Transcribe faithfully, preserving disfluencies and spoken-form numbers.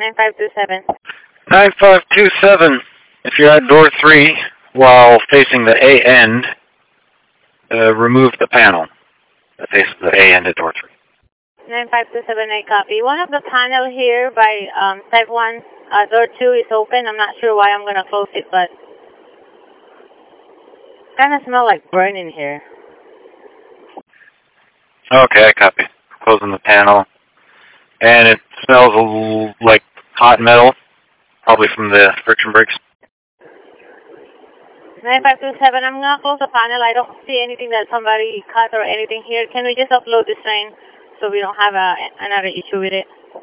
nine five two seven. nine five two seven. If you're at door three while facing the A end, uh, remove the panel that faces the A end at door three. nine five two seven eight, copy. One of the panel here by um, type one, uh, door two is open. I'm not sure why I'm going to close it, but kind of smell like burning here. Okay, I copy. Closing the panel. And it smells a little like hot metal, probably from the friction brakes. nine five two seven, I'm going to close the panel. I don't see anything that somebody cut or anything here. Can we just upload this train so we don't have a, another issue with it?